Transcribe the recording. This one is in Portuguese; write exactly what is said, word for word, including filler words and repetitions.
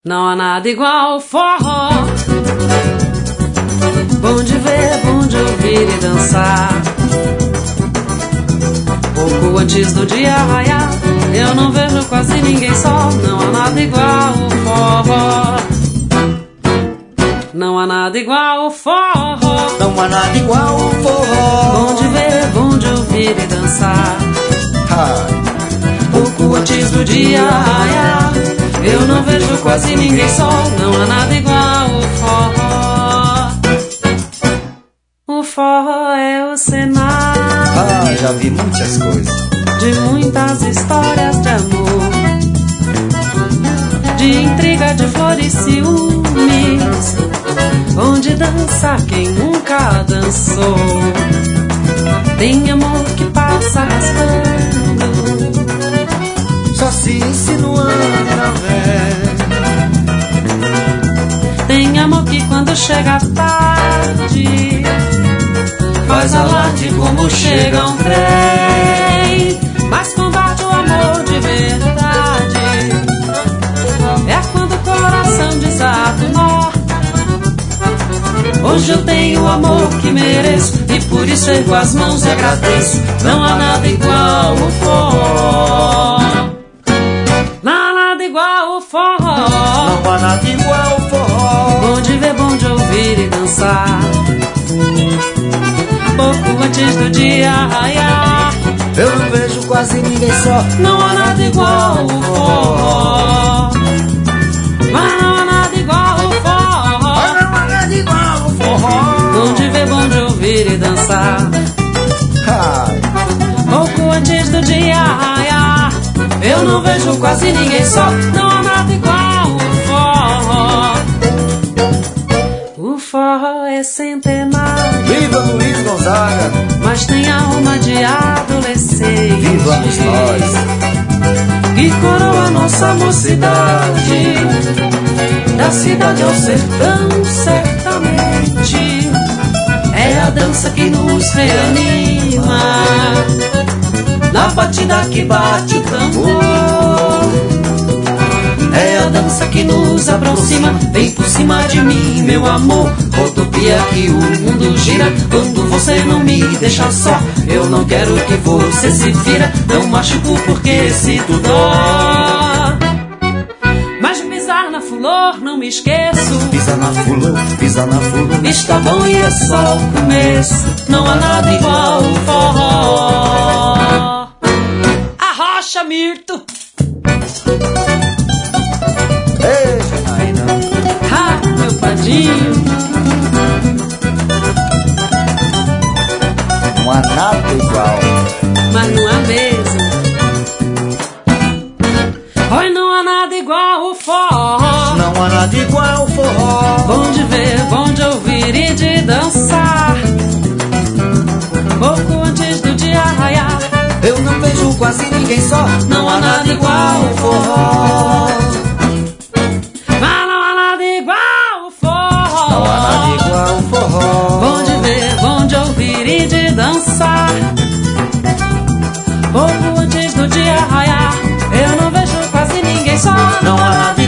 Não há nada igual ao forró. Bom de ver, bom de ouvir e dançar. Pouco antes do dia raiar, eu não vejo quase ninguém só. Não há nada igual ao forró. Não há nada igual ao forró. Não há nada igual ao forró. Bom de ver, bom de ouvir e dançar. Ha. Pouco antes do dia raiar, eu não vejo quase ninguém só. Não há nada igual ao forró. O forró é o cenário. Ah, já vi muitas coisas. De muitas histórias de amor, de intriga, de flores e ciúmes, onde dança quem nunca dançou. Tem amor que passa arrastando, só se insinuando, véi. Tem amor que quando chega tarde faz alarde como chega um trem. Mas combate o amor de verdade é quando o coração desata o nó. Hoje eu tenho o amor que mereço e por isso ergo as mãos e agradeço. Não há nada igual ao forró. Não há nada igual ao forró. Não há nada igual ao forró. Bom de ver, bom de ouvir e dançar. Pouco antes do dia raiar, eu não vejo quase ninguém só. Não há nada igual ao forró. Mas não há nada igual ao forró. Mas não há nada igual ao forró. Bom de ver, bom de ouvir e dançar. Ha. Pouco antes do dia raiar, eu não vejo quase ninguém só. Não há nada igual ao forró. O forró é centenário. Viva Luiz Gonzaga, mas tem alma de adolescente. Vivamos nós, e coroa nossa mocidade, da cidade ao sertão, certamente. É a dança que nos reanima, na batida que bate o tambor. É a dança que nos aproxima, vem por cima de mim, meu amor. Rodopia que o mundo gira, quando você não me deixa só. Eu não quero que você se vira, não machuco porque sinto dó. Mas de pisar na flor não me esqueço. Pisa na flor, pisa na flor. Está bom e é só o começo. Não há nada igual ao forró. Arrocha, Mirto. Ei, aí não. Ah, meu padinho. Não há nada igual. Mas não há mesmo. Oi, não há nada igual ao forró. Não há nada igual ao forró. Bom de ver, bom de ouvir e de dançar. Pouco antes do dia raiar, eu não vejo quase ninguém só. Não há nada igual ao forró. Mas não há nada igual ao forró. Não há nada igual ao forró. Bom de ver, bom de ouvir e de dançar. Pouco antes do dia raiar, eu não vejo quase ninguém só. Não há nada